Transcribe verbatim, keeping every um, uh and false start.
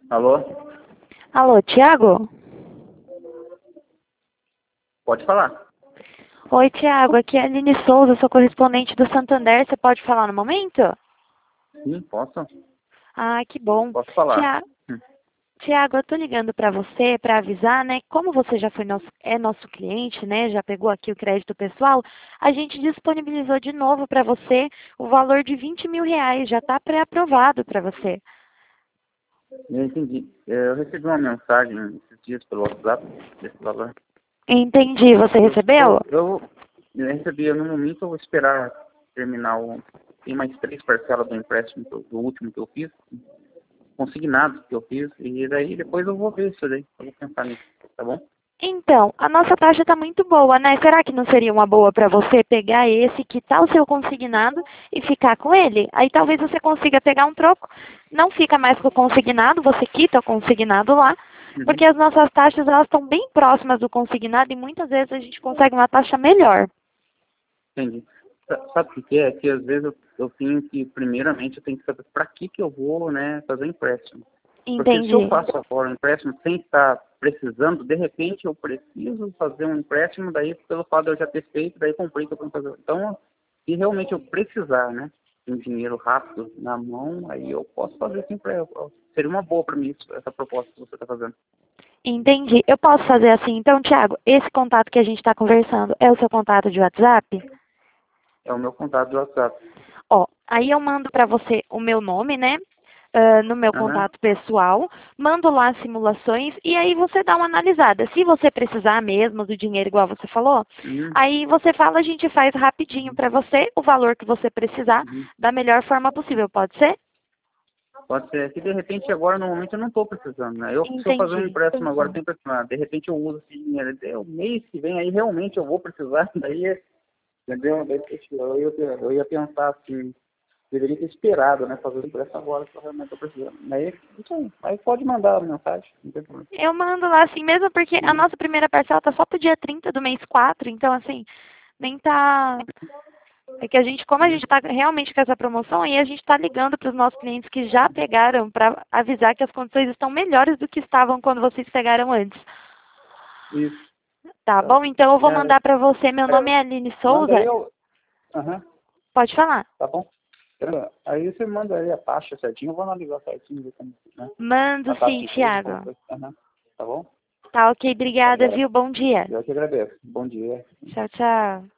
Alô? Alô, Tiago? Pode falar. Oi, Tiago, aqui é a Aline Souza, sou correspondente do Santander. Você pode falar no momento? Sim, posso? Ah, que bom. Posso falar. Tiago, Hum. Tiago, eu tô ligando para você para avisar, né? Como você já foi nosso, é nosso cliente, né? Já pegou aqui o crédito pessoal, a gente disponibilizou de novo para você o valor de vinte mil reais. Já está pré-aprovado para você. Eu entendi. É, Eu recebi uma mensagem esses dias pelo WhatsApp desse valor. Entendi. Você Eu, recebeu? eu, eu, eu recebi, no momento eu vou esperar terminar o... Tem mais três parcelas do empréstimo do, do último que eu fiz, consignado que eu fiz, e daí depois eu vou ver isso daí. Eu vou pensar nisso, tá bom? Então, a nossa taxa está muito boa, né? Será que não seria uma boa para você pegar esse, quitar o seu consignado e ficar com ele? Aí talvez você consiga pegar um troco. Não fica mais com o consignado, você quita o consignado lá, Uhum. porque as nossas taxas elas estão bem próximas do consignado e muitas vezes a gente consegue uma taxa melhor. Entendi. Sa- Sabe o que que é? Que às vezes eu, eu tenho que, primeiramente, eu tenho que saber para que que eu vou, né, fazer empréstimo. Porque se eu Entendi. faço agora um empréstimo sem estar precisando, de repente eu preciso fazer um empréstimo, daí pelo fato de eu já ter feito, daí comprei que eu tenho que fazer. Então, se realmente eu precisar, né, de um dinheiro rápido na mão, aí eu posso fazer esse empréstimo. Seria uma boa para mim isso, essa proposta que você está fazendo. Entendi. Eu posso fazer assim, então, Thiago, esse contato que a gente está conversando é o seu contato de WhatsApp? É o meu contato do WhatsApp. Ó, aí eu mando para você o meu nome, né? ah, no meu Aham. contato pessoal, mando lá as simulações e aí você dá uma analisada. Se você precisar mesmo do dinheiro, igual você falou, Uhum. aí você fala, a gente faz rapidinho para você o valor que você precisar, Uhum. da melhor forma possível, pode ser? Pode ser que de repente agora no momento eu não estou precisando, né? Eu, se eu fazer um Entendi. empréstimo agora sem precisar, de repente eu uso esse dinheiro, até o mês que vem aí realmente eu vou precisar, daí, entendeu? Daí, eu, ia, eu ia pensar assim, deveria ter esperado, né? Fazer o empréstimo agora que eu realmente estou precisando. Aí, isso aí, aí pode mandar a mensagem, não tem problema. Eu mando lá assim mesmo, porque a Uhum. nossa primeira parcela tá só pro dia trinta do mês quatro, então assim, nem tá. É que a gente, como a gente está realmente com essa promoção, aí a gente está ligando para os nossos clientes que já pegaram para avisar que as condições estão melhores do que estavam quando vocês pegaram antes. Isso. Tá Tá. bom? Então eu vou É, mandar para você. Meu nome é Aline manda aí, Souza. eu... Aham, Pode falar. tá bom. Aí você manda aí a taxa certinho, eu vou analisar certinho, ver como, né? Mando A taxa sim, de juros, como Thiago. foi. Aham. Tá bom? Tá ok, Tá obrigada, bom. viu? Bom dia. Eu que agradeço. Bom dia. Tchau, tchau.